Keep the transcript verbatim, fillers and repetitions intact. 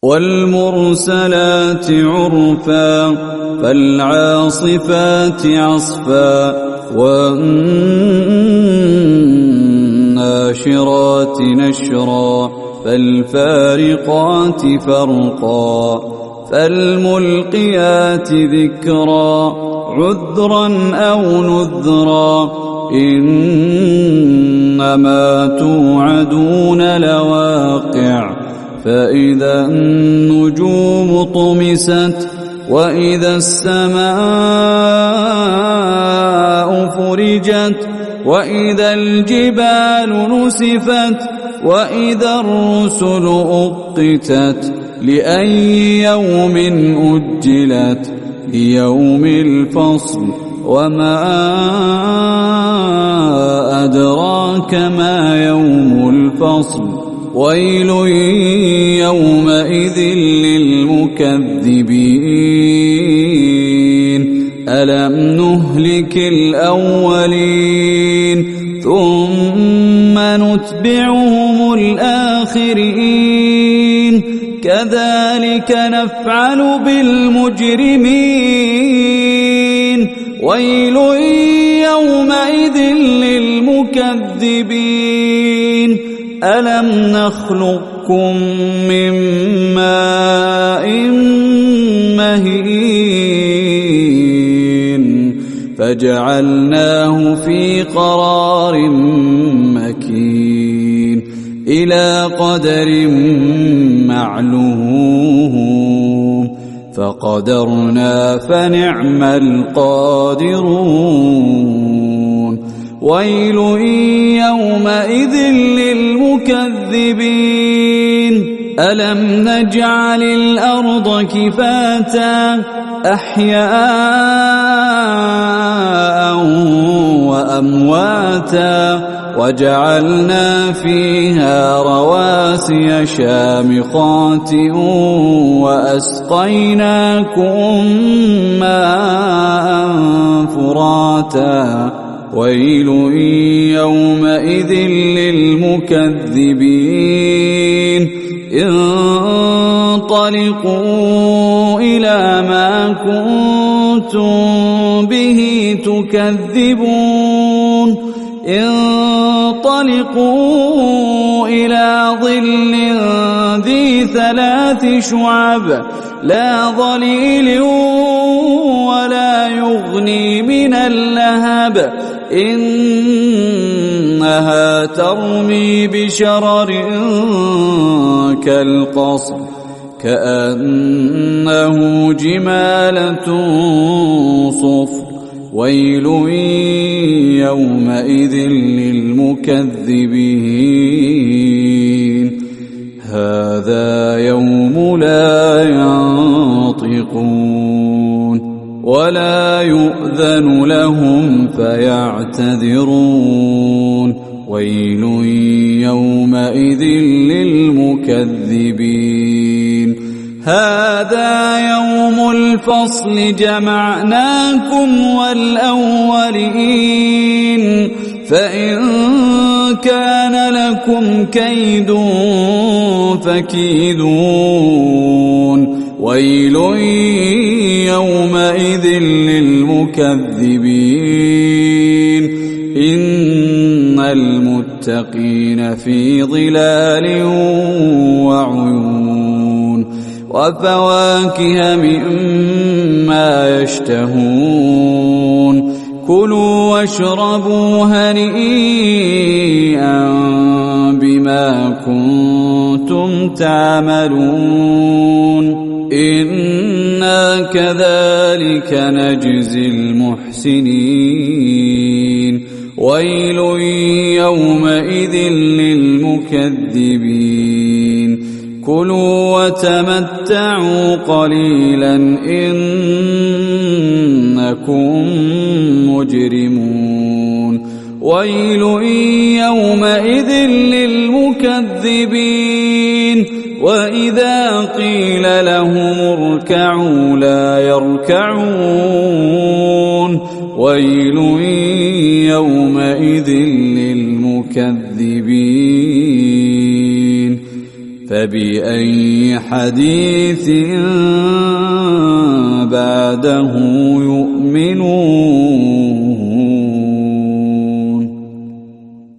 والمرسلات عرفا فالعاصفات عصفا والناشرات نشرا فالفارقات فرقا فالملقيات ذكرا عذرا أو نذرا إنما توعدون لواقع فإذا النجوم طمست وإذا السماء فرجت وإذا الجبال نسفت وإذا الرسل أقتت لأي يوم أجلت ليوم الفصل وما أدراك ما يوم الفصل ويل يومئذ للمكذبين ألم نهلك الأولين ثم نتبعهم الآخرين كذلك نفعل بالمجرمين ويل يومئذ للمكذبين ألم نخلقكم من ماء مهين فجعلناه في قرار مكين إلى قدر معلوم فقدرنا فنعم القادرون ويل يومئذ للمكذبين ألم نجعل الأرض كفاتا أحياء وأمواتا وجعلنا فيها رواسي شامخات وأسقيناكم ماء فراتا ويل يومئذ للمكذبين انطلقوا إلى ما كنتم به تكذبون انطلقوا إلى ظل ذي ثلاث شعب لا ظليل ولا يغني من اللهب إنها ترمي بشرر كالقصر كأنه جمالة صفر ويل يومئذ للمكذبين هذا يوم لا ينطقون ولا يؤذن لهم فيعتذرون ويل يومئذ للمكذبين هذا يوم الفصل جمعناكم والأولين فإن كان لكم كيد فكيدون ويل يومئذ للمكذبين إن المتقين في ظلال وعيون وفواكه مما يشتهون كلوا واشربوا هنيئا بما كنتم تعملون إنا كذلك نجزي المحسنين ويل يومئذ للمكذبين كلوا وتمتعوا قليلا إنكم مجرمون ويل يومئذ للمكذبين وإذا قيل لهم اركعوا لا يركعون ويل يومئذ للمكذبين فبأي حديث بعده يؤمنون